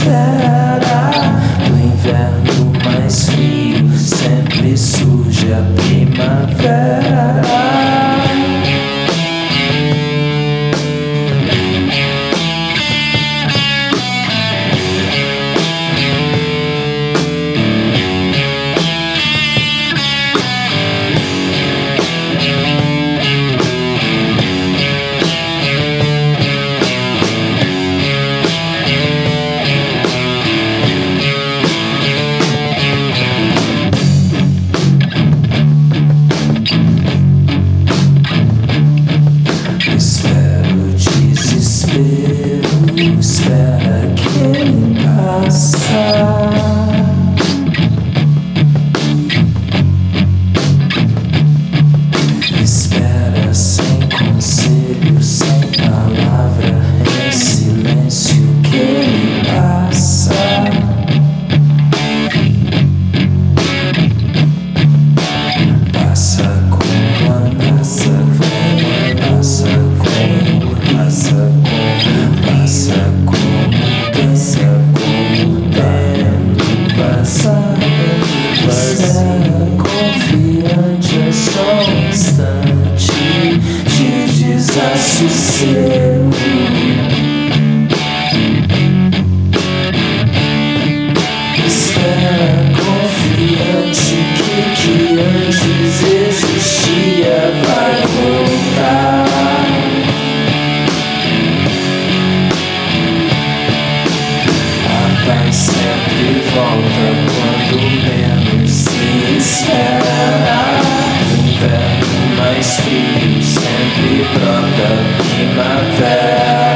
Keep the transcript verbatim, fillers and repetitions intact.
espera. No inverno mais frio sempre surge a primavera. Espera que ele passa. Espera sem conselho, sem palavra, em silêncio que ele passa. Passa como a passa, como passa, como passa, como passa, como dança, como tempo passa. Espera confiante, é só um instante de desassossego. Espera confiante que o que antes existia vai voltar. A paz sempre volta quando menos se espera. No inverno mais frio sempre brota primavera.